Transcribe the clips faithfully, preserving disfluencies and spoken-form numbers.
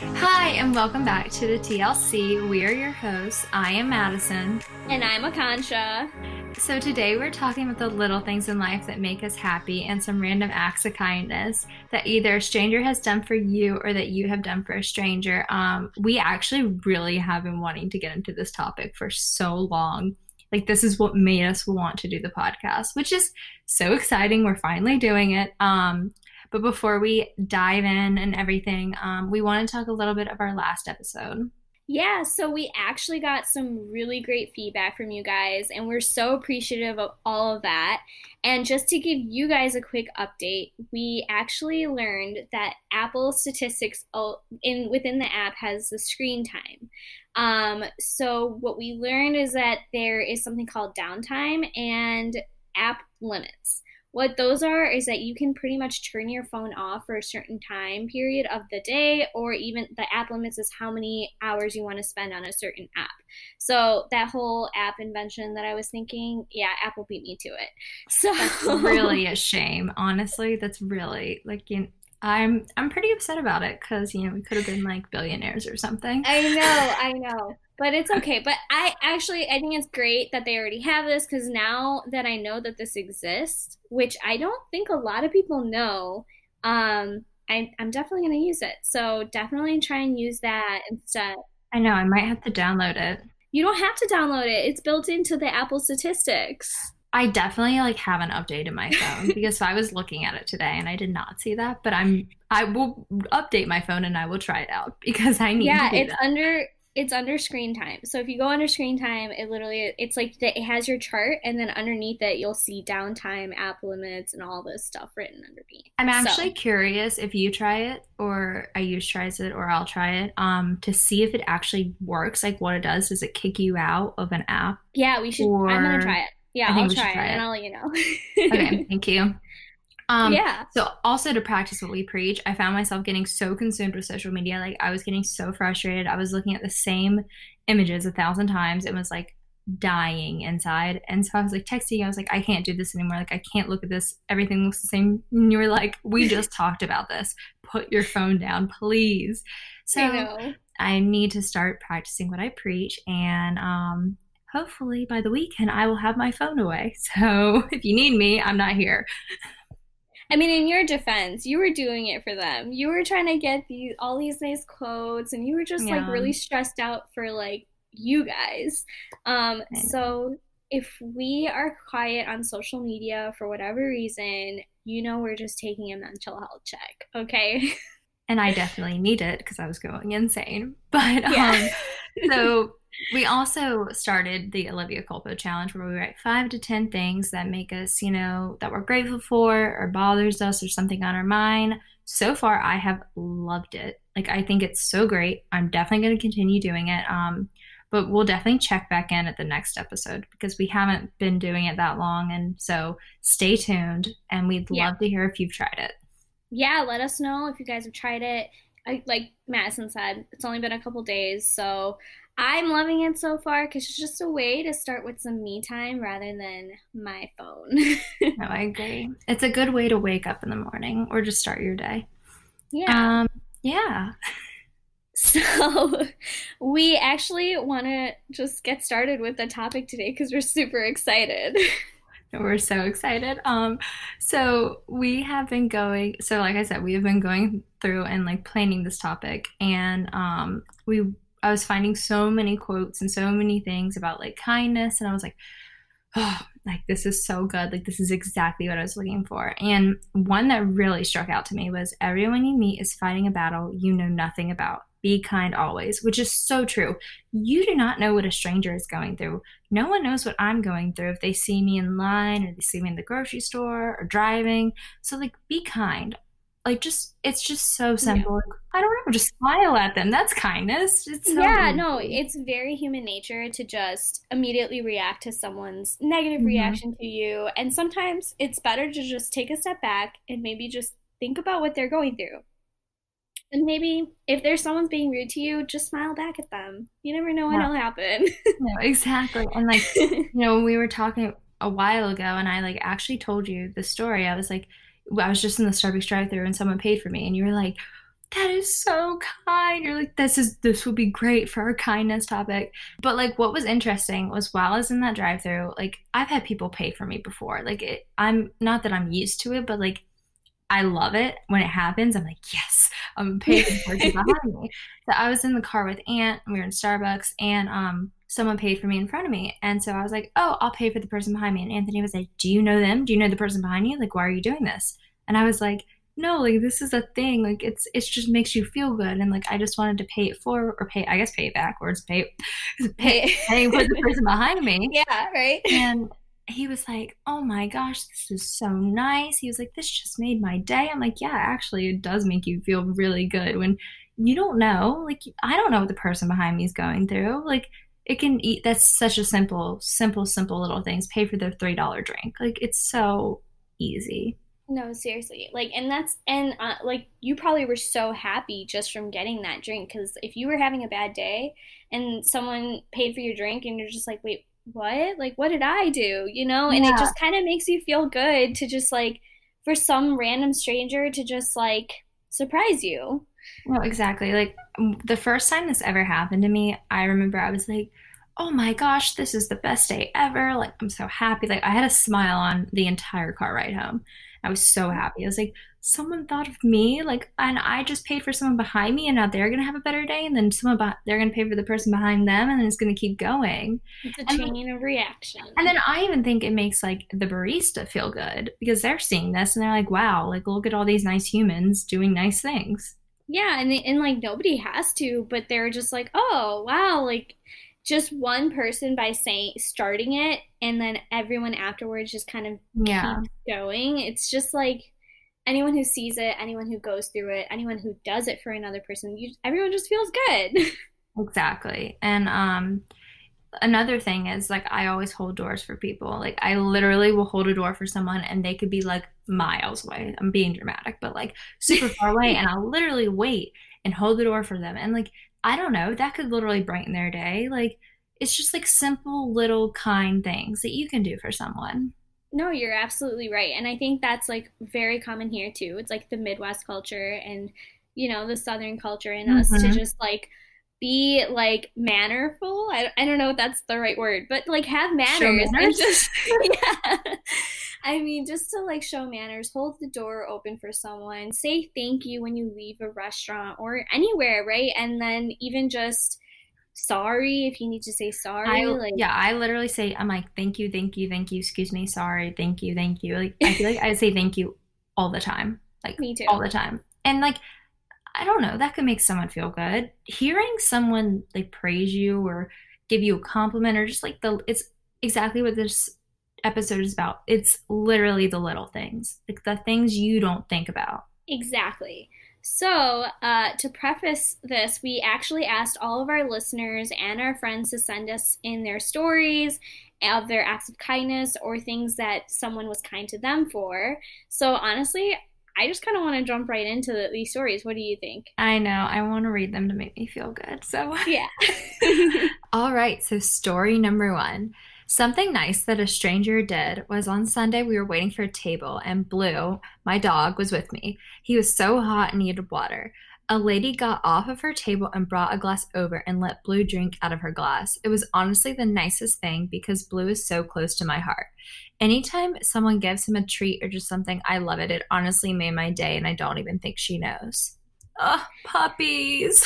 Hi, and welcome back to the T L C. We are your hosts. I am Madison. And I'm Akansha. So today we're talking about the little things in life that make us happy and some random acts of kindness that either a stranger has done for you or that you have done for a stranger. Um, we actually really have been wanting to get into this topic for so long. Like, this is what made us want to do the podcast, which is so exciting. We're finally doing it. Um, But before we dive in and everything, um, we want to talk a little bit of our last episode. Yeah, so we actually got some really great feedback from you guys, and we're so appreciative of all of that. And just to give you guys a quick update, we actually learned that Apple Statistics in within the app has the screen time. Um, so what we learned is that there is something called downtime and app limits. What those are is that you can pretty much turn your phone off for a certain time period of the day, or even the app limits is how many hours you want to spend on a certain app. So that whole app invention that I was thinking, yeah, Apple beat me to it. So that's really a shame. Honestly, that's really like, you know, I'm I'm pretty upset about it because, you know, we could have been like billionaires or something. I know, I know. But it's okay. But I actually, I think it's great that they already have this, because now that I know that this exists, which I don't think a lot of people know, um, I, I'm definitely going to use it. So definitely try and use that instead. I know, I might have to download it. You don't have to download it. It's built into the Apple Statistics. I definitely like haven't updated my phone because I was looking at it today and I did not see that. But I'm I will update my phone and I will try it out because I need yeah, to do it's that. under it's under screen time. So if you go under screen time, it literally it's like the, it has your chart, and then underneath it you'll see downtime, app limits, and all this stuff written underneath. I'm actually so. curious if you try it or I use tries it or I'll try it um to see if it actually works, like what it does. Does it kick you out of an app? Yeah, we should. Or... I'm gonna try it. Yeah, I think I'll we try, should try it, it and I'll let you know. Okay, thank you. Um, yeah. So also to practice what we preach, I found myself getting so consumed with social media. Like I was getting so frustrated. I was looking at the same images a thousand times. It was like dying inside. And so I was like texting you. I was like, I can't do this anymore. Like I can't look at this. Everything looks the same. And you were like, we just talked about this. Put your phone down, please. So I know. I need to start practicing what I preach. And um, hopefully by the weekend, I will have my phone away. So if you need me, I'm not here. I mean, in your defense, you were doing it for them. You were trying to get these all these nice quotes, and you were just yeah. like really stressed out for like you guys. Um, so if we are quiet on social media for whatever reason, you know we're just taking a mental health check, okay? And I definitely need it because I was going insane. But yeah. um, so. We also started the Olivia Culpo Challenge, where we write five to ten things that make us, you know, that we're grateful for or bothers us or something on our mind. So far, I have loved it. Like, I think it's so great. I'm definitely going to continue doing it. Um, but we'll definitely check back in at the next episode because we haven't been doing it that long. And so stay tuned, and we'd yeah. love to hear if you've tried it. Yeah, let us know if you guys have tried it. I, like Madison said, it's only been a couple days, so I'm loving it so far because it's just a way to start with some me time rather than my phone. No, I agree. It's a good way to wake up in the morning or just start your day. Yeah. Um, yeah. So we actually want to just get started with the topic today because we're super excited. We're so excited. Um, so we have been going, so like I said, we have been going through and like planning this topic, and um, we, I was finding so many quotes and so many things about like kindness, and I was like, oh, like this is so good. Like this is exactly what I was looking for. And one that really struck out to me was everyone you meet is fighting a battle you know nothing about. Be kind always, which is so true. You do not know what a stranger is going through. No one knows what I'm going through if they see me in line or they see me in the grocery store or driving. So like, be kind. Like just, it's just so simple. Yeah. I don't know, just smile at them. That's kindness. It's so yeah, easy. No, it's very human nature to just immediately react to someone's negative mm-hmm. reaction to you. And sometimes it's better to just take a step back and maybe just think about what they're going through. And maybe if there's someone being rude to you, just smile back at them. You never know what no. will happen. No, exactly. And like, you know, we were talking a while ago and I like actually told you the story. I was like, I was just in the Starbucks drive-thru and someone paid for me. And you were like, that is so kind. You're like, this is this would be great for our kindness topic. But like what was interesting was while I was in that drive-through, like I've had people pay for me before. Like it, I'm not that I'm used to it, but like I love it when it happens. I'm like, yes, I'm gonna pay for the person behind me. So I was in the car with Aunt, we were in Starbucks, and um someone paid for me in front of me. And so I was like, oh, I'll pay for the person behind me. And Anthony was like, do you know them? Do you know the person behind you? Like, why are you doing this? And I was like, no, like this is a thing. Like it's it's just makes you feel good. And like I just wanted to pay it for or pay I guess pay it backwards, pay pay pay for the person behind me. Yeah, right. And he was like, oh my gosh, this is so nice. He was like, this just made my day. I'm like, yeah, actually it does make you feel really good when you don't know. Like I don't know what the person behind me is going through. Like it can eat that's such a simple, simple, simple little things. Pay for their three dollar drink. Like it's so easy. No, seriously. Like, and that's, and uh, like, you probably were so happy just from getting that drink. Because if you were having a bad day and someone paid for your drink and you're just like, wait, what? Like, what did I do? You know? And it Yeah. just kind of makes you feel good to just like, for some random stranger to just like surprise you. Well, exactly. Like m- the first time this ever happened to me, I remember I was like, oh my gosh, this is the best day ever. Like, I'm so happy. Like, I had a smile on the entire car ride home. I was so happy. I was like, someone thought of me. Like, and I just paid for someone behind me, and now they're going to have a better day. And then someone, beh they're going to pay for the person behind them, and then it's going to keep going. It's a And then, chain of reaction. and then I even think it makes like the barista feel good because they're seeing this and they're like, wow, like, look at all these nice humans doing nice things. Yeah, and they, and like nobody has to, but they're just like, oh wow, like just one person by saying starting it, and then everyone afterwards just kind of Yeah. keeps going. It's just like anyone who sees it, anyone who goes through it, anyone who does it for another person, you, everyone just feels good. Exactly. And um another thing is like I always hold doors for people. Like I literally will hold a door for someone and they could be like miles away. I'm being dramatic, but like super far away and I'll literally wait and hold the door for them. And like I don't know, that could literally brighten their day. Like it's just like simple little kind things that you can do for someone. No, you're absolutely right. And I think that's like very common here too. It's like the Midwest culture and, you know, the Southern culture in us to Hmm. just like be like mannerful. I, I don't know if that's the right word, but like have Show manners and manners. just, yeah. I mean, just to like show manners, hold the door open for someone, say thank you when you leave a restaurant or anywhere, right? And then even just sorry if you need to say sorry. I Like, yeah, I literally say I'm like thank you, thank you, thank you, excuse me, sorry, thank you, thank you. Like I feel like I say thank you all the time. Like me too. all the time. And like I don't know, that could make someone feel good. Hearing someone like praise you or give you a compliment or just like the it's exactly what this episode is about. It's literally the little things. Like the things you don't think about. Exactly. So, uh, to preface this, we actually asked all of our listeners and our friends to send us in their stories of their acts of kindness or things that someone was kind to them for. So, honestly, I just kind of want to jump right into the, these stories. What do you think? I know. I want to read them to make me feel good. So Yeah. all right, so story number one. Something nice that a stranger did was on Sunday we were waiting for a table and Blue, my dog, was with me. He was so hot and needed water. A lady got off of her table and brought a glass over and let Blue drink out of her glass. It was honestly the nicest thing because Blue is so close to my heart. Anytime someone gives him a treat or just something, I love it. It honestly made my day and I don't even think she knows. Oh, puppies.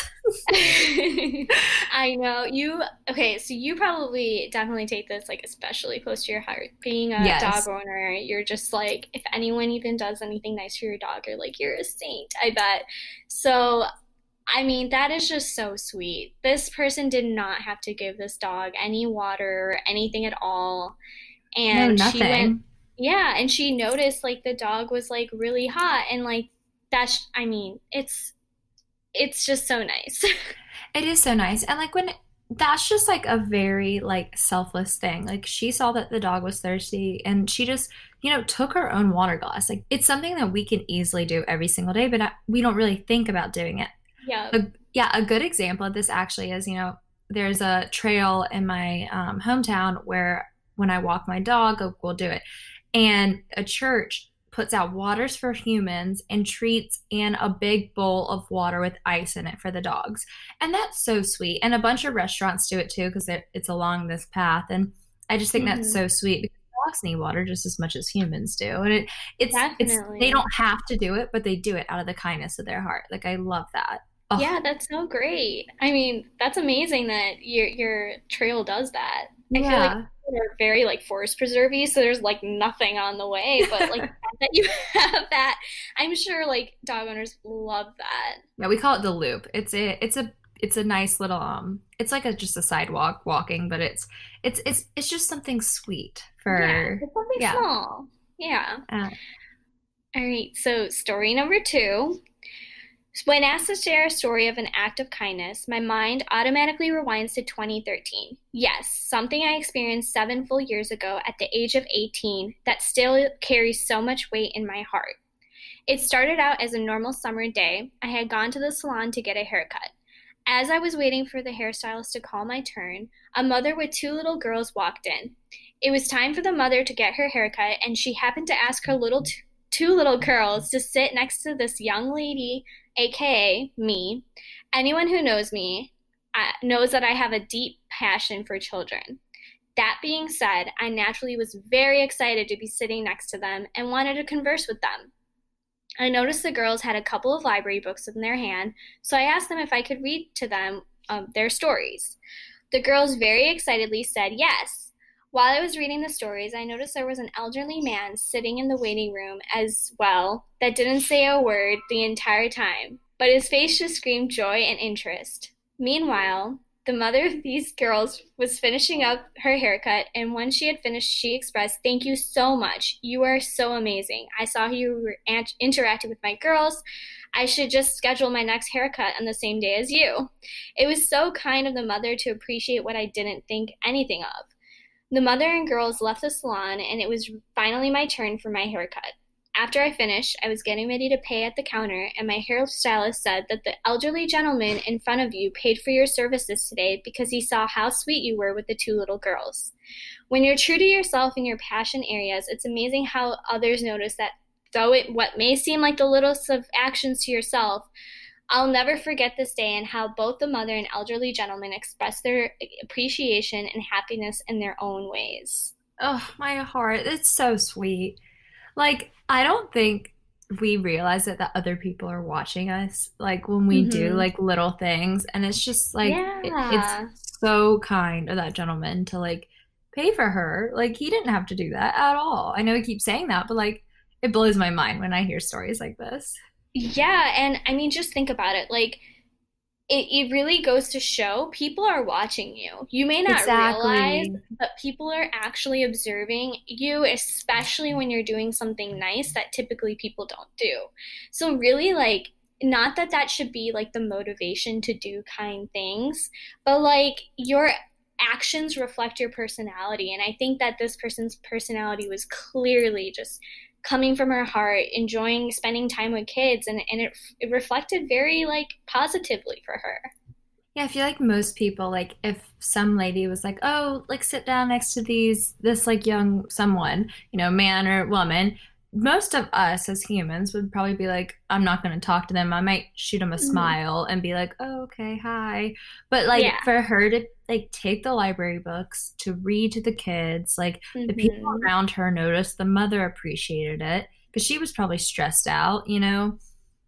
I know you. Okay, so you probably definitely take this like especially close to your heart. Being a dog Yes. owner, you're just like if anyone even does anything nice for your dog, you're like you're a saint. I bet. So, I mean, that is just so sweet. This person did not have to give this dog any water or anything at all, No, and she went. nothing. Yeah, and she noticed like the dog was like really hot, and like that's. I mean, it's it's just so nice. It is so nice. And like when that's just like a very like selfless thing. Like she saw that the dog was thirsty and she just, you know, took her own water glass. Like it's something that we can easily do every single day, but I- we don't really think about doing it. Yeah. A, yeah, a good example of this actually is, you know, there's a trail in my um, hometown where when I walk my dog, we'll do it. And a church puts out waters for humans and treats and a big bowl of water with ice in it for the dogs. And that's so sweet. And a bunch of restaurants do it too because it, it's along this path. And I just think that's Mm-hmm. so sweet because dogs need water just as much as humans do. And it it's it's they Definitely. don't have to do it, but they do it out of the kindness of their heart. Like I love that. Oh, Yeah, that's so great. I mean, that's amazing that your your trail does that. I feel like yeah. they're very like forest preservey, so there's like nothing on the way, but like the fact that you have that, I'm sure like dog owners love that. Yeah, we call it the loop. It's a it's a it's a nice little um it's like a just a sidewalk walking, but it's it's it's it's just something sweet Yeah, for it's something yeah. small. Yeah. Uh, All right, so story number two. When asked to share a story of an act of kindness, my mind automatically rewinds to twenty thirteen. Yes, something I experienced seven full years ago at the age of eighteen that still carries so much weight in my heart. It started out as a normal summer day. I had gone to the salon to get a haircut. As I was waiting for the hairstylist to call my turn, a mother with two little girls walked in. It was time for the mother to get her haircut, and she happened to ask her little t- two little girls to sit next to this young lady, aka me. Anyone who knows me uh, knows that I have a deep passion for children. That being said, I naturally was very excited to be sitting next to them and wanted to converse with them. I noticed the girls had a couple of library books in their hand, so I asked them if I could read to them um, their stories. The girls very excitedly said yes. While I was reading the stories, I noticed there was an elderly man sitting in the waiting room as well that didn't say a word the entire time, but his face just screamed joy and interest. Meanwhile, the mother of these girls was finishing up her haircut, and when she had finished, she expressed, "Thank you so much. You are so amazing. I saw you were ant- interacting with my girls. I should just schedule my next haircut on the same day as you." It was so kind of the mother to appreciate what I didn't think anything of. The mother and girls left the salon, and it was finally my turn for my haircut. After I finished, I was getting ready to pay at the counter, and my hairstylist said that the elderly gentleman in front of you paid for your services today because he saw how sweet you were with the two little girls. When you're true to yourself in your passion areas, it's amazing how others notice that though it what may seem like the littlest of actions to yourself, I'll never forget this day and how both the mother and elderly gentleman expressed their appreciation and happiness in their own ways. oh, my heart. It's so sweet. Like I don't think we realize it that other people are watching us like when we do Mm-hmm. like little things and it's just like it, it's Yeah. so kind of that gentleman to like pay for her. Like he didn't have to do that at all. I know we keep saying that, but like it blows my mind when I hear stories like this. Yeah, and I mean, just think about it. Like, it, it really goes to show people are watching you. You may not realize, Exactly. but people are actually observing you, especially when you're doing something nice that typically people don't do. So, really, like, not that that should be like the motivation to do kind things, but like your actions reflect your personality. And I think that this person's personality was clearly just coming from her heart, enjoying spending time with kids, and, and it, it reflected very like positively for her. Yeah, I feel like most people, like if some lady was like, "Oh, like sit down next to these this like young someone, you know, man or woman," most of us as humans would probably be like, "I'm not going to talk to them. I might shoot them a Mhm. smile and be like, "Oh, okay, hi." But like Yeah. for her to like take the library books to read to the kids, like the people Hmm. around her noticed, the mother appreciated it because she was probably stressed out, you know.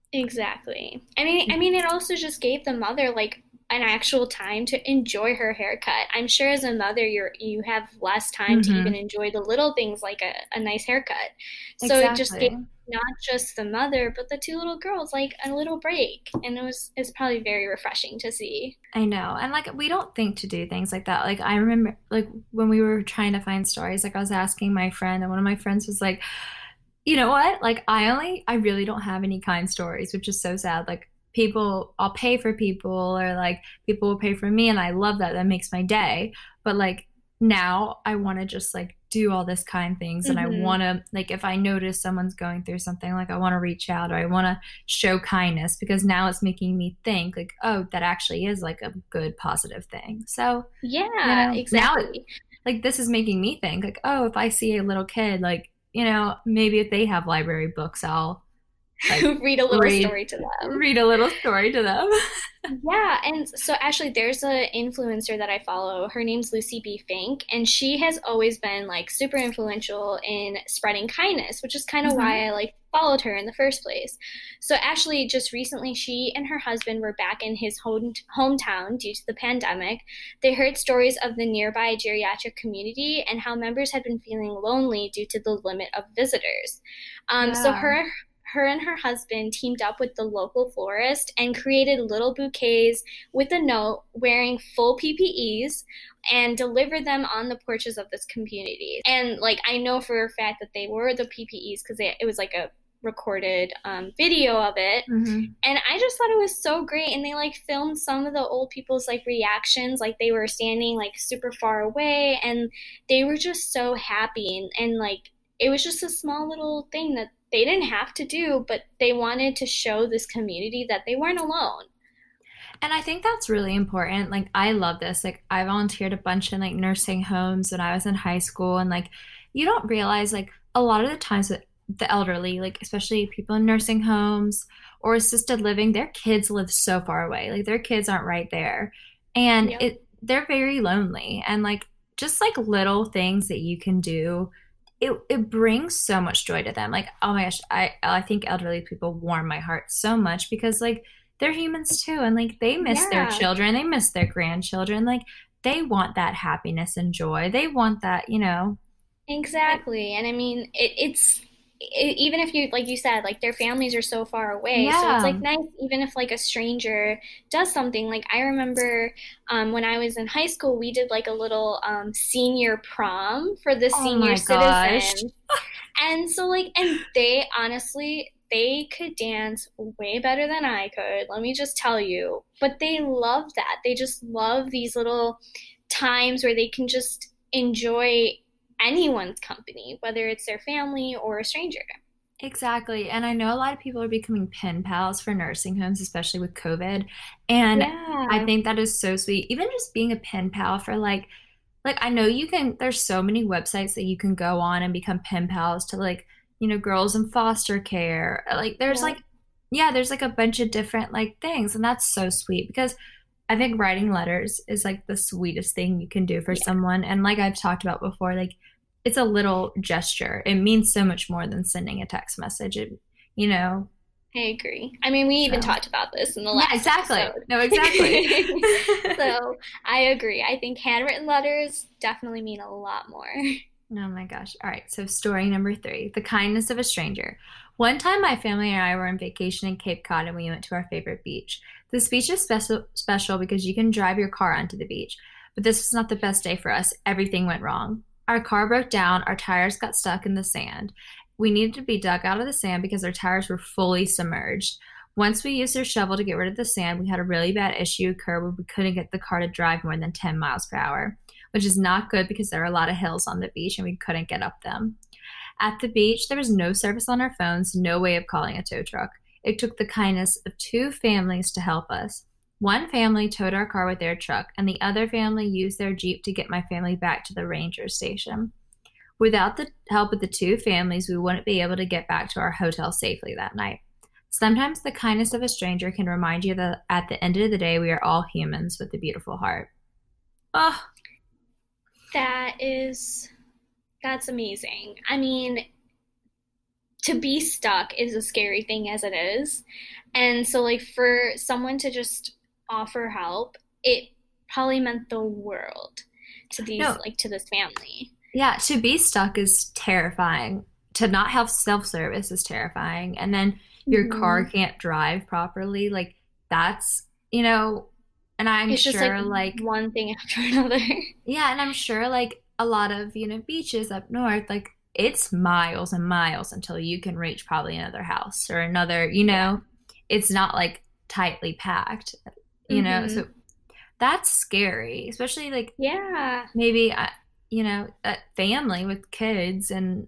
Exactly. I mean, I mean, it also just gave the mother like an actual time to enjoy her haircut. I'm sure as a mother, you're you have less time to even Hmm. enjoy the little things like a, a nice haircut. So it just gave Exactly. not just the mother, but the two little girls like a little break, and it was it's probably very refreshing to see. I know. And like we don't think to do things like that. Like I remember like when we were trying to find stories, like I was asking my friend and one of my friends was like, "You know what? Like I only I really don't have any kind stories," which is so sad. Like people I'll pay for people or like people will pay for me and I love that. That makes my day. But like now I want to just like do all this kind things and I Hmm. want to like if I notice someone's going through something like I want to reach out or I want to show kindness because now it's making me think like oh that actually is like a good positive thing. So, you Yeah, know, now it exactly. like this is making me think like oh if I see a little kid like you know, maybe if they have library books, I'll like Read a little read story to them. read a little story to them. Yeah, and so actually there's a influencer that I follow. Her name's Lucy B. Fink, and she has always been like super influential in spreading kindness, which is kind of Hmm. why I like followed her in the first place. So actually just recently she and her husband were back in his home hometown due to the pandemic. They heard stories of the nearby geriatric community and how members had been feeling lonely due to the limit of visitors. Um, so Yeah. her her and her husband teamed up with the local florist and created little bouquets with a note wearing full P P Es and delivered them on the porches of this community. And like I know for a fact that they were the P P Es because it was like a recorded um, video of it. Hmm. And I just thought it was so great. And they like filmed some of the old people's like reactions, like they were standing like super far away and they were just so happy. And, and like it was just a small little thing that they didn't have to do, but they wanted to show this community that they weren't alone. And I think that's really important. Like, I love this. Like, I volunteered a bunch in like nursing homes when I was in high school, and like, you don't realize like a lot of the times that the elderly, like especially people in nursing homes or assisted living, their kids live so far away. Like, their kids aren't right there, and Yep. it they're very lonely. And like, just like little things that you can do. It, it brings so much joy to them. Like, oh my gosh, I I think elderly people warm my heart so much because like they're humans too, and like they miss their Yeah, children, they miss their grandchildren, like they want that happiness and joy, they want that, you know. Like, exactly. And I mean, it, it's it, even if you, like you said, like their families are so far away. So it's yeah. like nice, even if like a stranger does something. Like I remember um, when I was in high school, we did like a little um, senior prom for the Oh senior my gosh. citizens. And so, like, and they honestly, they could dance way better than I could. Let me just tell you. But they love that. They just love these little times where they can just enjoy anyone's company, whether it's their family or a stranger. Exactly. And I know a lot of people are becoming pen pals for nursing homes, especially with COVID. And I Yeah. think that is so sweet. Even just being a pen pal for like like I know you can there's so many websites that you can go on and become pen pals to like, you know, girls in foster care. Like there's Yeah. like yeah, there's like a bunch of different like things, and that's so sweet because I think writing letters is like the sweetest thing you can do for Yeah. someone. And like I've talked about before, like it's a little gesture. It means so much more than sending a text message. It, you know, I agree. I mean, we even so talked about this in the yeah, last exactly. episode. No, exactly. So I agree. I think handwritten letters definitely mean a lot more. Oh my gosh. All right. So, story number three, the kindness of a stranger. One time, my family and I were on vacation in Cape Cod and we went to our favorite beach. This beach is special, special because you can drive your car onto the beach. But this was not the best day for us. Everything went wrong. Our car broke down, our tires got stuck in the sand. We needed to be dug out of the sand because our tires were fully submerged. Once we used our shovel to get rid of the sand, we had a really bad issue occur where we couldn't get the car to drive more than ten miles per hour, which is not good because there are a lot of hills on the beach and we couldn't get up them. At the beach, there was no service on our phones, no way of calling a tow truck. It took the kindness of two families to help us. One family towed our car with their truck, and the other family used their Jeep to get my family back to the ranger station. Without the help of the two families, we wouldn't be able to get back to our hotel safely that night. Sometimes the kindness of a stranger can remind you that at the end of the day, we are all humans with a beautiful heart. Oh, That is, that's amazing. I mean, to be stuck is a scary thing as it is. And so, like, for someone to just offer help, it probably meant the world to these, no, like, to this family. yeah, to be stuck is terrifying. To not have self service is terrifying. And then your car Hmm. can't drive properly. Like, that's, you know, and I'm It's just like sure, like, one thing after another. yeah, and I'm sure, like, a lot of, you know, beaches up north, like, it's miles and miles until you can reach probably another house or another, you Yeah. know, it's not like tightly packed, you know, Hmm. so that's scary, especially like Yeah. maybe, uh, you know, a family with kids and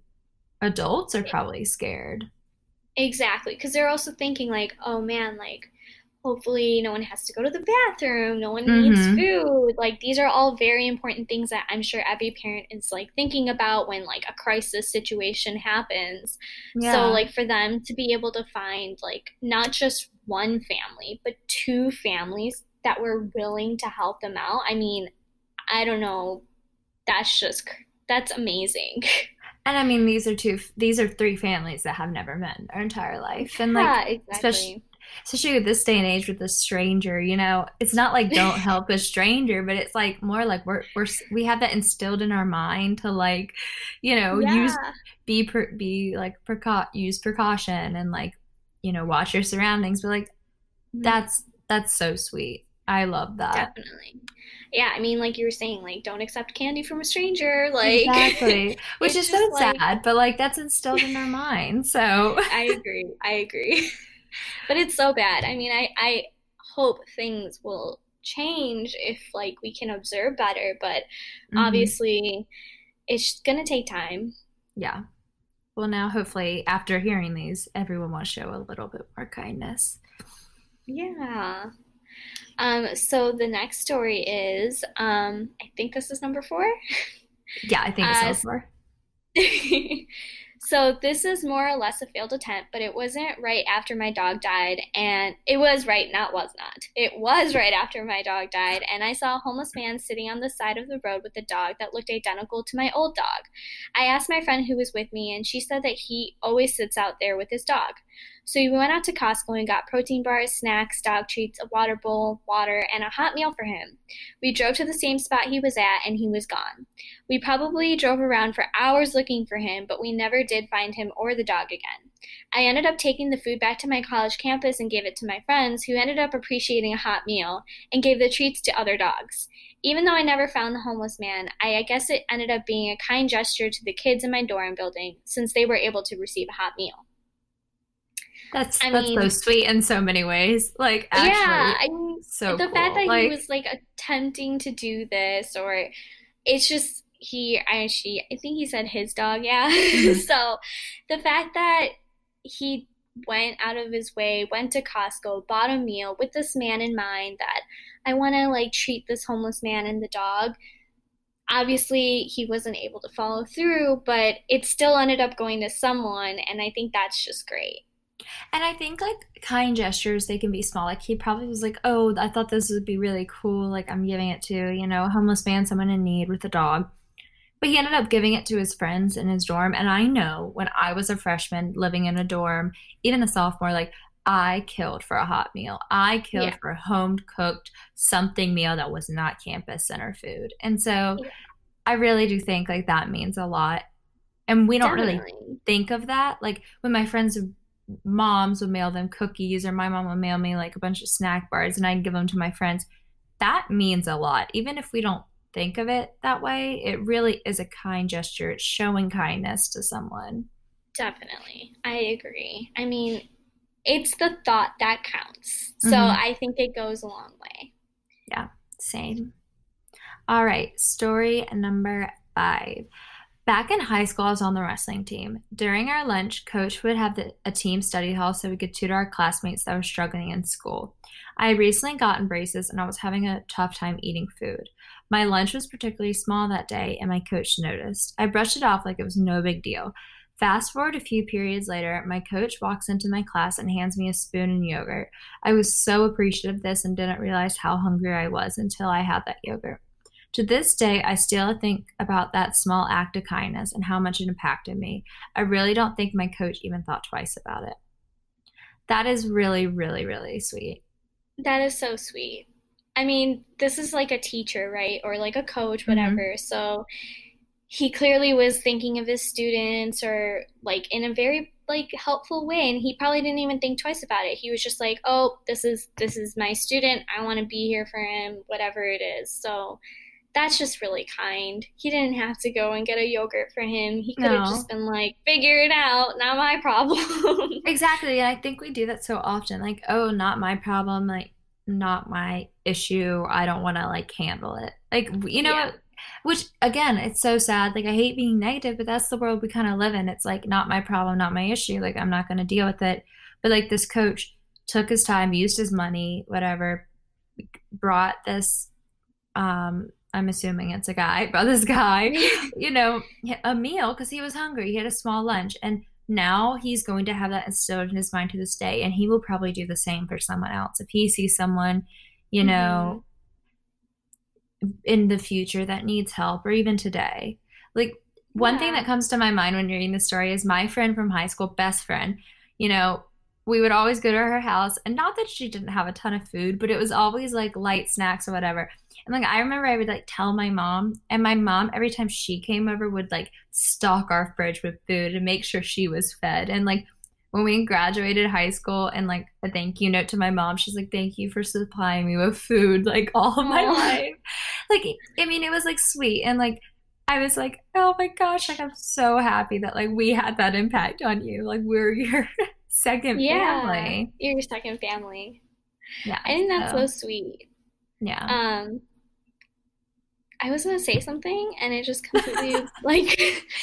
adults are probably scared. Exactly. Because they're also thinking, like, oh man, like, hopefully no one has to go to the bathroom, no one needs Mm-hmm. food. Like these are all very important things that I'm sure every parent is like thinking about when like a crisis situation happens. So Yeah. like for them to be able to find like not just one family, but two families that were willing to help them out. I mean, I don't know, that's just that's amazing. And I mean, these are two, these are three families that have never met in their entire life. And like, Yeah, especially, exactly. especially with this day and age with a stranger, you know, it's not like don't help a stranger, but it's like more like we're, we're, we have that instilled in our mind to like, you know, use, Yeah. be, be like, precau- use precaution and like, you know, watch your surroundings. But like, Mhm. that's, that's so sweet. I love that. Definitely. Yeah, I mean, like you were saying, like, don't accept candy from a stranger. Like, Exactly. Which it's is so just like, sad, but like that's instilled in our mind. So, I agree. I agree. But it's so bad. I mean, I, I hope things will change if, like, we can observe better, but mhm. obviously, it's gonna take time. Yeah. Well, now hopefully after hearing these, everyone will show a little bit more kindness. Yeah. Um, so the next story is, um, I think this is number four. Yeah, I think it's Uh, over. So this is more or less a failed attempt, but it wasn't right after my dog died, and it was right, not was not. It was right after my dog died, and I saw a homeless man sitting on the side of the road with a dog that looked identical to my old dog. I asked my friend who was with me, and she said that he always sits out there with his dog. So we went out to Costco and got protein bars, snacks, dog treats, a water bowl, water, and a hot meal for him. We drove to the same spot he was at, and he was gone. We probably drove around for hours looking for him, but we never did find him or the dog again. I ended up taking the food back to my college campus and gave it to my friends, who ended up appreciating a hot meal and gave the treats to other dogs. Even though I never found the homeless man, I, I guess it ended up being a kind gesture to the kids in my dorm building since they were able to receive a hot meal. That's I that's so mean, sweet in so many ways. Like yeah, actually I mean, so the fact cool. that he Like was like attempting to do this, or it's just he, I, she, I think he said his dog, yeah. mhm. So the fact that he went out of his way, went to Costco, bought a meal with this man in mind that I want to like treat this homeless man and the dog. Obviously, he wasn't able to follow through, but it still ended up going to someone, and I think that's just great. And I think like kind gestures, they can be small. Like he probably was like, "Oh, I thought this would be really cool. Like I'm giving it to, you know, a homeless man, someone in need with a dog." But he ended up giving it to his friends in his dorm. And I know when I was a freshman living in a dorm, even a sophomore, like I killed for a hot meal. I killed Yeah, for a home cooked something meal that was not campus center food. And so yeah, I really do think like that means a lot. And we don't really definitely. think of that. Like when my friends' moms would mail them cookies or my mom would mail me like a bunch of snack bars and I'd give them to my friends, that means a lot. Even if we don't think of it that way, it really is a kind gesture. It's showing kindness to someone. Definitely. I agree. I mean, it's the thought that counts. So Hmm. I think it goes a long way. Yeah, same. All right, story number five. Back in high school, I was on the wrestling team. During our lunch, coach would have the, a team study hall so we could tutor our classmates that were struggling in school. I had recently gotten braces and I was having a tough time eating food. My lunch was particularly small that day, and my coach noticed. I brushed it off like it was no big deal. Fast forward a few periods later, my coach walks into my class and hands me a spoon and yogurt. I was so appreciative of this and didn't realize how hungry I was until I had that yogurt. To this day, I still think about that small act of kindness and how much it impacted me. I really don't think my coach even thought twice about it. That is really, really, really sweet. That is so sweet. I mean, this is like a teacher, right? Or like a coach, Hmm. whatever. So he clearly was thinking of his students or like in a very like helpful way, and he probably didn't even think twice about it. He was just like, "Oh, this is this is my student. I want to be here for him, whatever it is." So that's just really kind. He didn't have to go and get a yogurt for him. He could have just No, been like, figure it out, not my problem. exactly. And I think we do that so often. Like, oh, not my problem. Like, not my issue. I don't want to like handle it. Like, you know Yeah, what? Which again, it's so sad. Like, I hate being negative, but that's the world we kind of live in. It's like, not my problem, not my issue. Like, I'm not going to deal with it. But like this coach took his time, used his money, whatever, brought this, um, I'm assuming it's a guy, brought this guy, you know, a meal because he was hungry. He had a small lunch. And now he's going to have that instilled in his mind to this day. And he will probably do the same for someone else. If he sees someone, you Mm-hmm. know, in the future that needs help, or even today. Like, one thing Yeah. that comes to my mind when you're reading the story is my friend from high school, best friend. You know, we would always go to her house, and not that she didn't have a ton of food, but it was always like light snacks or whatever. And like, I remember I would like tell my mom, and my mom, every time she came over, would like stock our fridge with food and make sure she was fed. And like, when we graduated high school, and like a thank you note to my mom, she's like, thank you for supplying me with food like all of my Oh, life. Like, I mean, it was like sweet. And like, I was like, oh my gosh, like I'm so happy that like we had that impact on you. Like, we're your second yeah. family. You're your second family. Yeah. I think that's so So, sweet. yeah. Um, I was gonna say something and it just completely like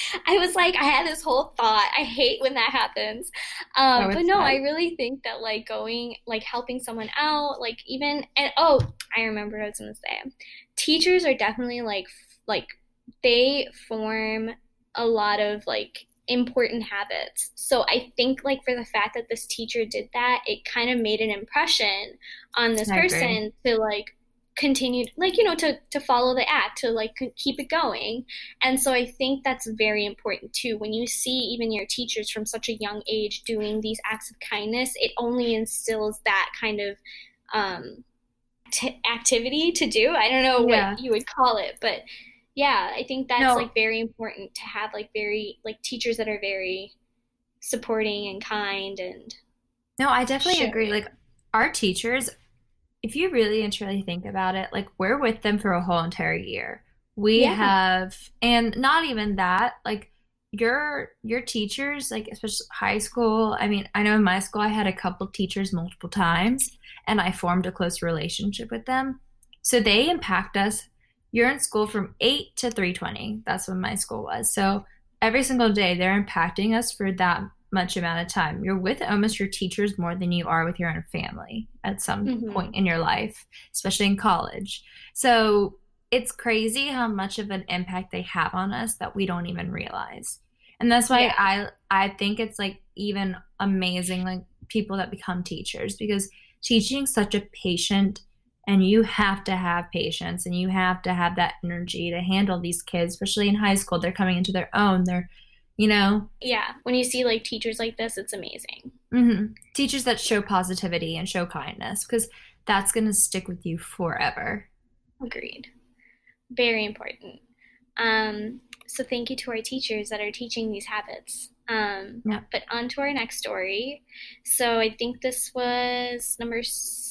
I was like I had this whole thought. I hate when that happens. Oh, Um, but it's no, I fine. really think that like going like helping someone out, like even and oh, I remember what I was gonna say. Teachers are definitely like f- like they form a lot of like important habits. So I think like for the fact that this teacher did that, it kind of made an impression on this I agree. person to like continued like you know to to follow the act to like keep it going. And so I think that's very important too when you see even your teachers from such a young age doing these acts of kindness. It only instills that kind of um t- activity to do. I don't know what Yeah. you would call it, but yeah, I think that's No, like very important to have like very like teachers that are very supporting and kind and no, I definitely agree. sharing. Like, our teachers, if you really and truly think about it, like we're with them for a whole entire year. We Yeah. have, and not even that, like your your teachers, like especially high school. I mean, I know in my school I had a couple teachers multiple times, and I formed a close relationship with them. So they impact us. You're in school from eight to three twenty. That's when my school was. So every single day they're impacting us for that much amount of time. You're with almost your teachers more than you are with your own family at some point Hmm. in your life, especially in college. So it's crazy how much of an impact they have on us that we don't even realize. And that's why Yeah. I I think it's like even amazing like people that become teachers, because teaching such a patient, and you have to have patience and you have to have that energy to handle these kids, especially in high school. They're coming into their own. They're, you know, Yeah, when you see like teachers like this, it's amazing. hmm teachers that show positivity and show kindness, because that's going to stick with you forever. Agreed. Very important. Um, so thank you to our teachers that are teaching these habits. Um, Yeah. but on to our next story. So I think this was number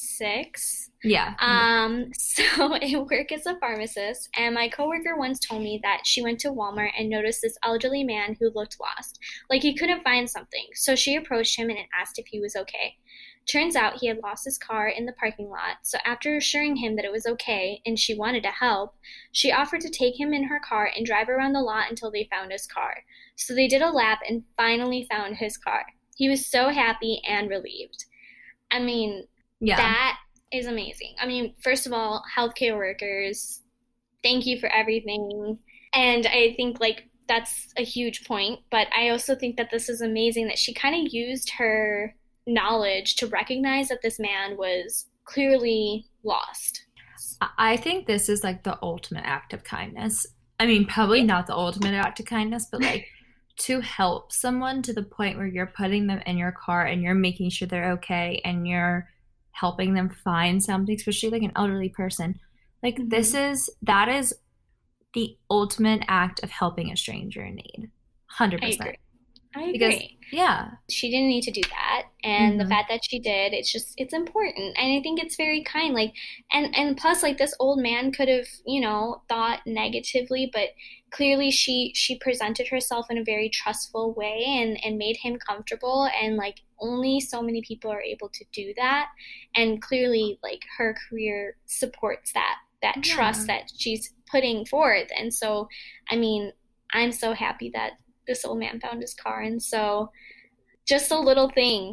six. Yeah. Number six. Um, so I work as a pharmacist, and my coworker once told me that she went to Walmart and noticed this elderly man who looked lost, like he couldn't find something. So she approached him and asked if he was okay. Turns out he had lost his car in the parking lot, so after assuring him that it was okay and she wanted to help, she offered to take him in her car and drive around the lot until they found his car. So they did a lap and finally found his car. He was so happy and relieved. I mean, Yeah. that is amazing. I mean, first of all, healthcare workers, thank you for everything. And I think like that's a huge point, but I also think that this is amazing that she kind of used her knowledge to recognize that this man was clearly lost. I think this is like the ultimate act of kindness. I mean, probably Yeah. not the ultimate act of kindness, but like to help someone to the point where you're putting them in your car and you're making sure they're okay and you're helping them find something, especially like an elderly person. Like, this Hmm. is that is the ultimate act of helping a stranger in need. I one hundred percent. agree. I Because, agree. yeah. She didn't need to do that, and the Hmm. fact that she did, it's just it's important, and I think it's very kind. Like, and and plus like this old man could have you know thought negatively, but clearly she she presented herself in a very trustful way and and made him comfortable, and like only so many people are able to do that, and clearly like her career supports that that trust Yeah. that she's putting forth. And so I mean, I'm so happy that this old man found his car. And so just a little thing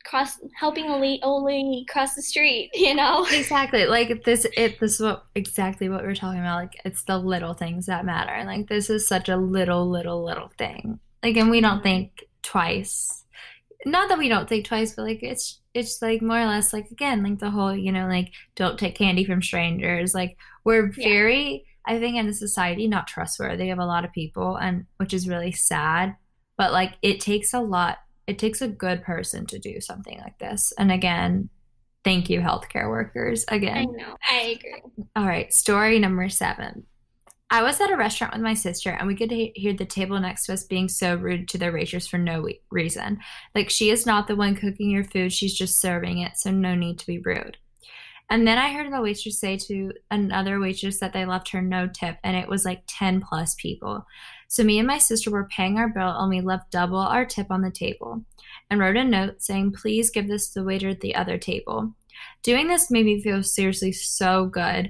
cross helping a late old lady cross the street, you know? Exactly. Like this it this is what exactly what we are talking about. Like it's the little things that matter. And like this is such a little, little, little thing. Like and we don't Mhm. think twice. Not that we don't think twice, but like it's it's like more or less like again, like the whole, you know, like don't take candy from strangers. Like we're Yeah. very, I think in a society not trustworthy of a lot of people and which is really sad. But like it takes a lot, it takes a good person to do something like this. And again, thank you, healthcare workers, I again. know. I agree. All right, story number seven. I was at a restaurant with my sister, and we could he- hear the table next to us being so rude to the waitress for no we- reason. Like, she is not the one cooking your food, she's just serving it, so no need to be rude. And then I heard the waitress say to another waitress that they left her no tip, and it was like ten plus people. So me and my sister were paying our bill, and we left double our tip on the table and wrote a note saying, please give this to the waiter at the other table. Doing this made me feel seriously so good.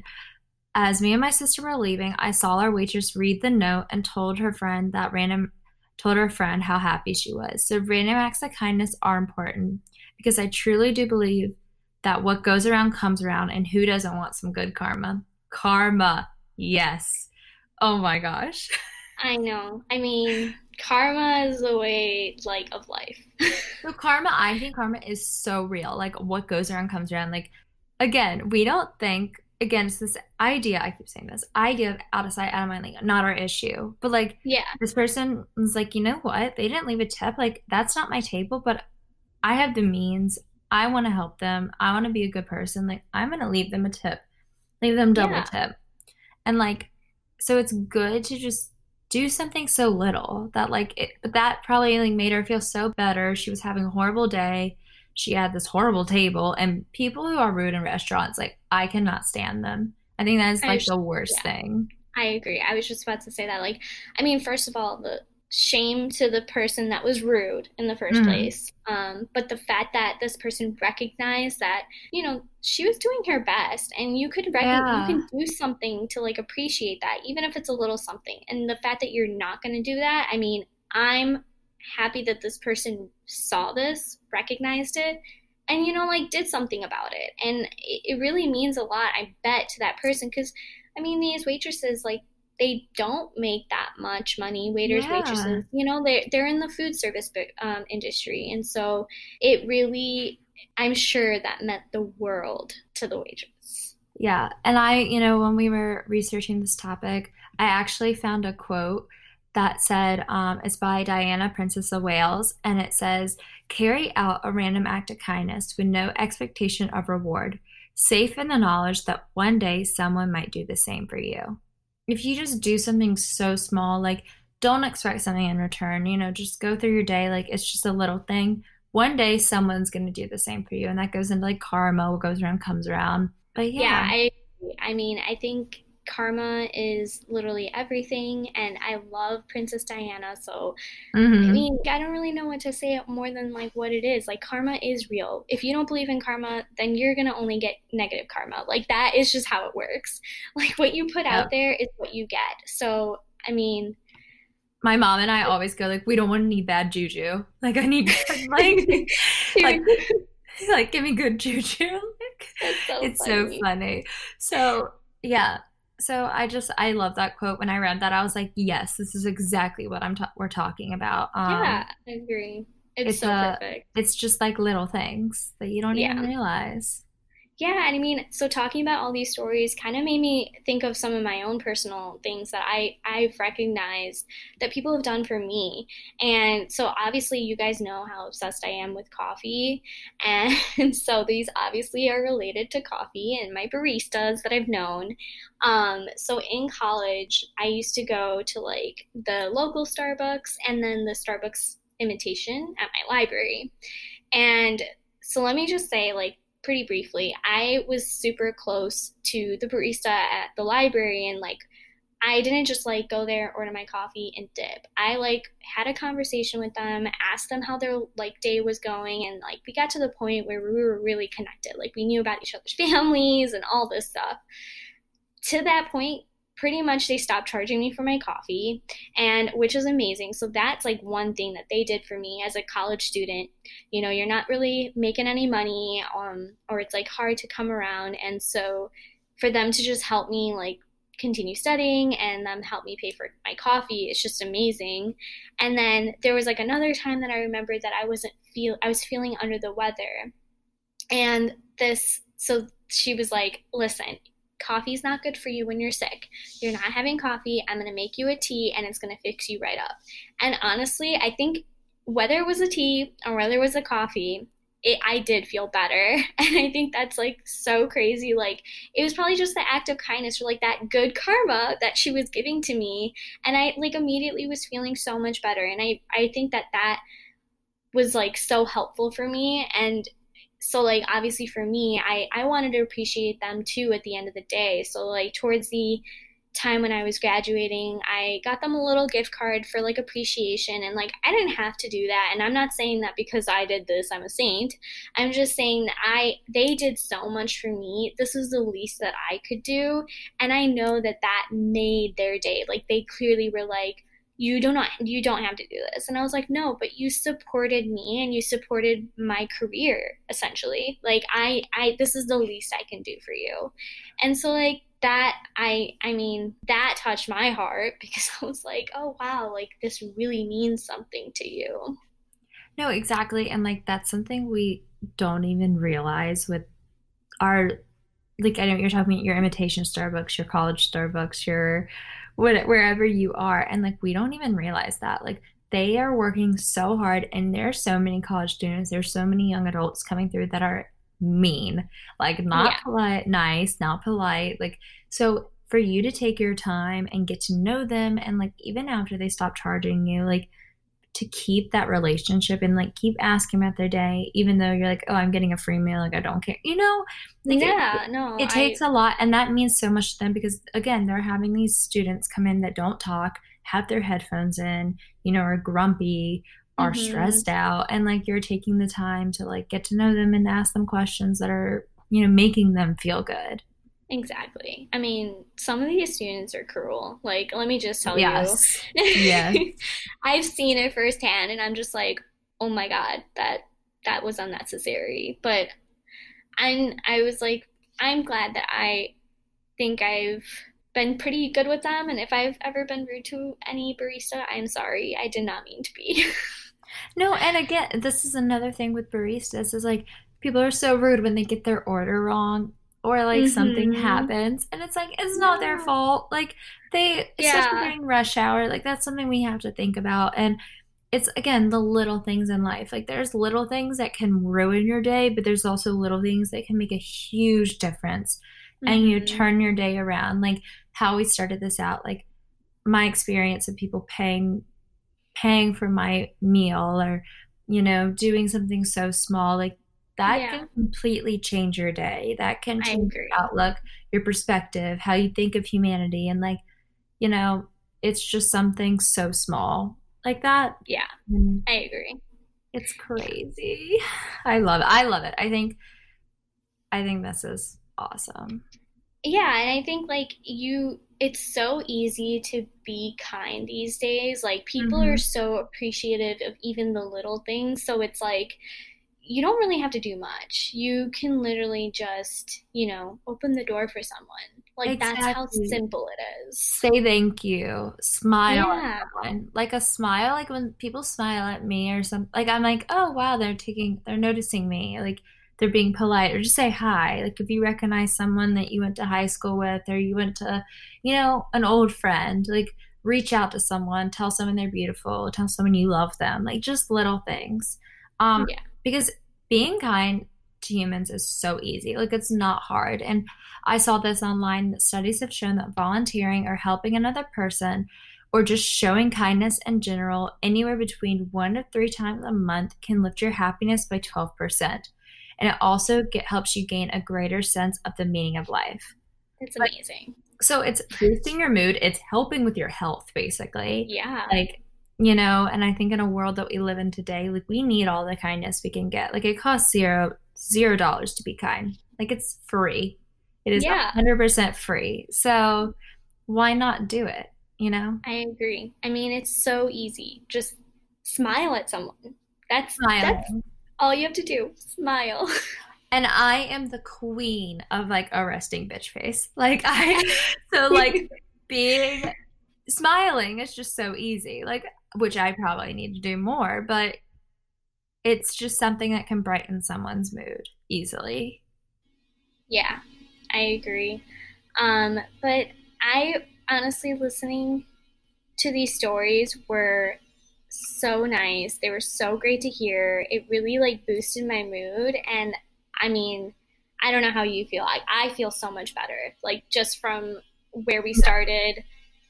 As me and my sister were leaving, I saw our waitress read the note and told her friend that random told her friend how happy she was. So random acts of kindness are important because I truly do believe that what goes around comes around and who doesn't want some good karma? Karma. Yes. Oh my gosh. I know. I mean, karma is the way, like, of life. So karma, I think karma is so real. Like what goes around comes around. Like again, we don't think again, it's this idea, I keep saying this, idea of out of sight, out of mind, like not our issue. But like Yeah. this person was like, you know what? They didn't leave a tip. Like that's not my table, but I have the means. I want to help them. I want to be a good person. Like I'm gonna leave them a tip. Leave them double Yeah. tip. And like so it's good to just do something so little that like it, but that probably like made her feel so better. She was having a horrible day. She had this horrible table and people who are rude in restaurants, like I cannot stand them. I think that is I like was, the worst yeah. thing. I agree. I was just about to say that. Like, I mean, first of all, the shame to the person that was rude in the first Mm, place. Um, but the fact that this person recognized that, you know, she was doing her best, and you could recognize, you yeah. can do something to like appreciate that, even if it's a little something. And the fact that you're not going to do that, I mean, I'm happy that this person saw this, recognized it, and you know, like did something about it. And it, it really means a lot, I bet, to that person because I mean, these waitresses, like, they don't make that much money. Waiters, Yeah. waitresses, you know, they're they're in the food service um, industry, and so it really, I'm sure that meant the world to the waitress. Yeah. And I, you know, when we were researching this topic, I actually found a quote that said, um, it's by Diana, Princess of Wales, and it says, carry out a random act of kindness with no expectation of reward, safe in the knowledge that one day someone might do the same for you. If you just do something so small, like don't expect something in return, you know, just go through your day like it's just a little thing. One day someone's going to do the same for you, and that goes into like karma, what goes around comes around. But Yeah, yeah. I I mean, I think karma is literally everything, and I love Princess Diana, so I Hmm. mean, I don't really know what to say more than like what it is. Like karma is real. If you don't believe in karma, then you're gonna only get negative karma. Like that is just how it works. Like what you put out Yep. there is what you get. So, I mean, My mom and I always go like, we don't want any bad juju. Like I need good, like, like, like give me good juju. Like, that's so it's so funny. funny. So yeah. So I just I love that quote. When I read that, I was like, yes, this is exactly what I'm ta- we're talking about. Um, Yeah, I agree. It's it's so a perfect. it's just like little things that you don't even Yeah. realize. Yeah, and I mean, so talking about all these stories kind of made me think of some of my own personal things that I I've recognized that people have done for me. And so obviously you guys know how obsessed I am with coffee, and so these obviously are related to coffee and my baristas that I've known. Um, so in college, I used to go to like the local Starbucks and then the Starbucks imitation at my library. And so let me just say, like, pretty briefly, I was super close to the barista at the library, and like, I didn't just like go there, order my coffee, and dip. I like had a conversation with them, asked them how their like day was going, and like we got to the point where we were really connected. Like we knew about each other's families and all this stuff. To that point, pretty much they stopped charging me for my coffee, and which is amazing. So that's like one thing that they did for me as a college student. You know, you're not really making any money, um, or it's like hard to come around. And so for them to just help me like continue studying and them help me pay for my coffee, it's just amazing. And then there was like another time that I remembered that I wasn't feel I was feeling under the weather. And this so she was like, listen, coffee's not good for you when you're sick. You're not having coffee. I'm going to make you a tea and it's going to fix you right up. And honestly, I think whether it was a tea or whether it was a coffee, it, I did feel better. And I think that's like so crazy. Like it was probably just the act of kindness or like that good karma that she was giving to me. And I like immediately was feeling so much better. And I, I think that that was like so helpful for me. And so like obviously for me, I, I wanted to appreciate them too at the end of the day. So like towards the time when I was graduating, I got them a little gift card for like appreciation, and like I didn't have to do that. And I'm not saying that because I did this I'm a saint. I'm just saying that I they did so much for me. This is the least that I could do, and I know that that made their day. Like they clearly were like, you do not you don't have to do this. And I was like, no, but you supported me and you supported my career essentially. Like I I this is the least I can do for you. And so like that I I mean that touched my heart because I was like, oh wow, like this really means something to you. No, exactly. And like that's something we don't even realize with our, like I know you're talking about your imitation Starbucks, your college Starbucks, your what, wherever you are, and like we don't even realize that. Like they are working so hard, and there are so many college students, there's so many young adults coming through that are mean, like not Yeah. polite, nice, not polite. Like, so for you to take your time and get to know them, and like even after they stop charging you, like to keep that relationship and like keep asking about their day, even though you're like, oh, I'm getting a free meal, like I don't care, you know, like Yeah, it, no, it takes I a lot, and that means so much to them because again, they're having these students come in that don't talk, have their headphones in, you know, are grumpy, are mhm. stressed out, and like you're taking the time to like get to know them and ask them questions that are, you know, making them feel good. Exactly. I mean, some of these students are cruel. Like, let me just tell you. Yes. Yes. I've seen it firsthand and I'm just like, "Oh my God, that that was unnecessary." But I'm I was like, I'm glad that I think I've been pretty good with them, and if I've ever been rude to any barista, I'm sorry. I did not mean to be. No, and again, this is another thing with baristas is like people are so rude when they get their order wrong or like something Mhm. happens and it's like it's not their Yeah. fault. Like they, especially Yeah. during rush hour, like that's something we have to think about. And it's again the little things in life. Like there's little things that can ruin your day, but there's also little things that can make a huge difference and you Mhm. turn your day around. Like how we started this out, like my experience of people paying paying for my meal or you know doing something so small like that Yeah, can completely change your day, that can I change your agree. outlook, your perspective, how you think of humanity, and like you know it's just something so small like that. Yeah, And I agree. it's crazy. I love it, I love it. I think i think this is awesome. Yeah, and I think like you, it's so easy to be kind these days. Like people are Hmm. so appreciative of even the little things. So it's like you don't really have to do much. You can literally just, you know, open the door for someone. Like that's how Exactly. simple it is. Say thank you. Smile at Yeah. someone. Like a smile, like when people smile at me or something, like I'm like, oh wow, they're taking, they're noticing me. Like they're being polite, or just say hi. Like if you recognize someone that you went to high school with, or you went to, you know, an old friend, like reach out to someone, tell someone they're beautiful, tell someone you love them. Like just little things. Um, Yeah. because being kind to humans is so easy. Like it's not hard. And I saw this online that studies have shown that volunteering or helping another person or just showing kindness in general anywhere between one to three times a month can lift your happiness by twelve percent. And it also get, helps you gain a greater sense of the meaning of life. It's Like, amazing. so it's boosting your mood, it's helping with your health, basically. Yeah. Like, you know, and I think in a world that we live in today, like we need all the kindness we can get. Like it costs zero zero dollars to be kind. Like it's free. It is Yeah. one hundred percent free. So why not do it, you know? I agree. I mean, it's so easy. Just smile at someone. That's that's Smiling. all you have to do. Smile. And I am the queen of like a resting bitch face. Like I, so like being smiling is just so easy. Like, which I probably need to do more, but it's just something that can brighten someone's mood easily. Yeah, I agree. Um, but I honestly, listening to these stories were so nice. They were so great to hear. It really like boosted my mood. And I mean, I don't know how you feel. I, I feel so much better, like just from where we started.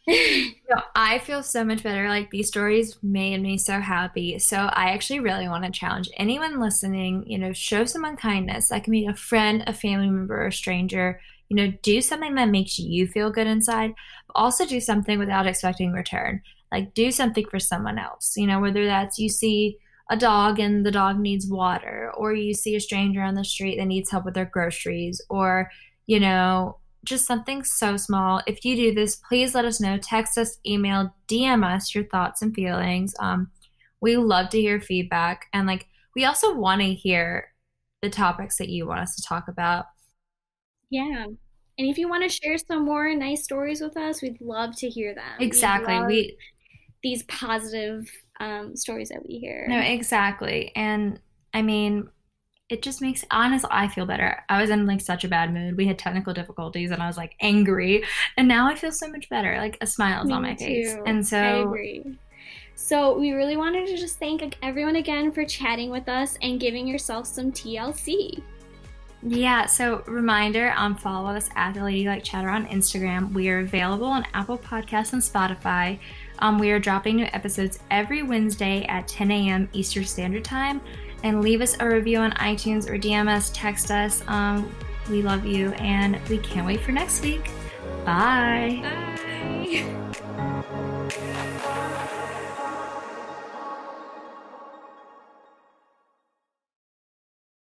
No, I feel so much better. Like these stories made me so happy. So I actually really want to challenge anyone listening, you know, show someone kindness. That can be a friend, a family member, or a stranger. You know, do something that makes you feel good inside, but also do something without expecting return. Like do something for someone else, you know, whether that's you see a dog and the dog needs water, or you see a stranger on the street that needs help with their groceries, or, you know, just something so small. If you do this, please let us know. Text us, email, D M us your thoughts and feelings. Um, we love to hear feedback. And like, we also want to hear the topics that you want us to talk about. Yeah. And if you want to share some more nice stories with us, we'd love to hear them. We Exactly. love We, these positive um, stories that we no, hear. exactly. And I mean, it just makes, honestly, I feel better. I was in like such a bad mood. We had technical difficulties and I was like angry. And now I feel so much better. Like a smile's on Me my face. too. And I so, agree. So we really wanted to just thank everyone again for chatting with us and giving yourself some T L C. yeah. So reminder, um, follow us at the Ladylike Chatter on Instagram. We are available on Apple Podcasts and Spotify. Um, we are dropping new episodes every Wednesday at ten a.m. Eastern Standard Time. And leave us a review on iTunes or D M us, text us. Um, we love you and we can't wait for next week. Bye. Bye.